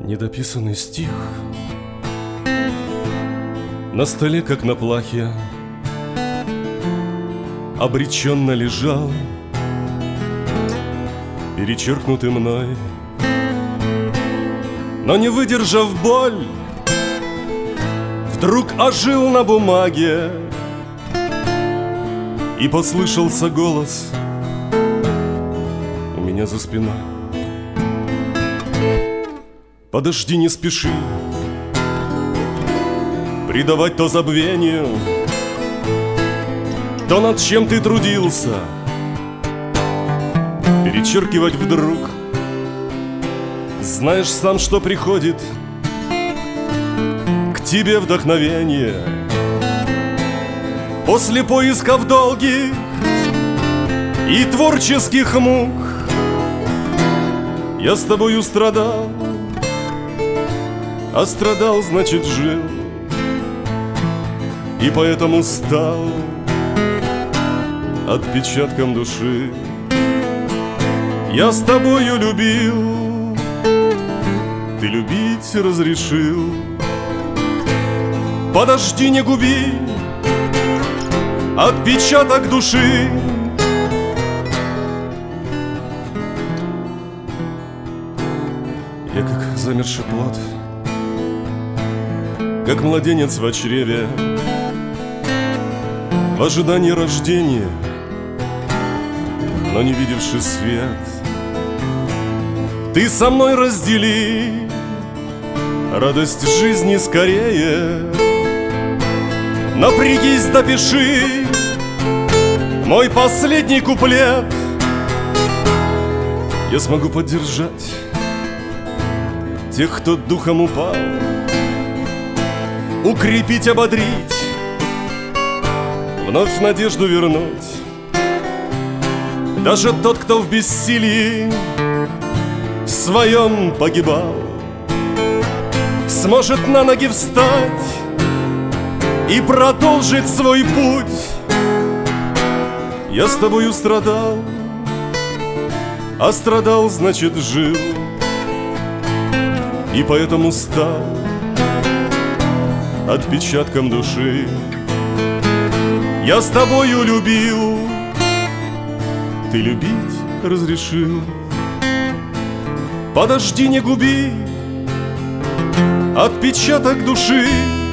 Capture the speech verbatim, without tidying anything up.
Недописанный стих на столе, как на плахе, обреченно лежал, перечеркнутый мной. Но не выдержав боль, вдруг ожил на бумаге, и послышался голос у меня за спиной. Подожди, не спеши предавать то забвению, то, над чем ты трудился, перечеркивать вдруг. Знаешь сам, что приходит к тебе вдохновение после поисков долгих и творческих мук. Я с тобою страдал, а страдал, значит, жил, и поэтому стал отпечатком души. Я с тобою любил, ты любить разрешил. Подожди, не губи отпечаток души. Я как замерзший плод, как младенец в чреве, в ожидании рождения, но не видевший свет. Ты со мной раздели радость жизни скорее. Напрягись, допиши мой последний куплет. Я смогу поддержать тех, кто духом упал, укрепить, ободрить, вновь надежду вернуть. Даже тот, кто в бессилии своем погибал, сможет на ноги встать и продолжить свой путь. Я с тобою страдал, а страдал, значит, жил, и поэтому стал отпечатком души. Я с тобою любил, ты любить разрешил. Подожди, не губи отпечаток души.